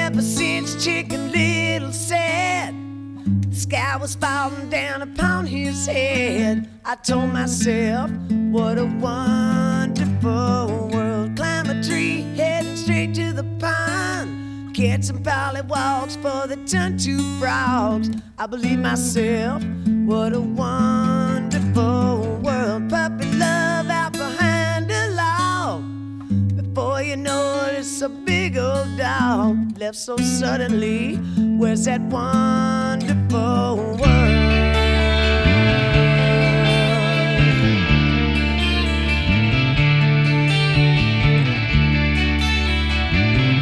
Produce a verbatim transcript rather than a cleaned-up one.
ever since Chicken Little said the sky was falling down upon his head, I told myself, what a wonderful world. Climb a tree, heading straight to the pond, catch some pollywalks for the tuntu frogs. I believe myself, what a wonderful world. Puppy love out behind a log, before you know it, it's a big old dog left so suddenly. Where's that wonderful world?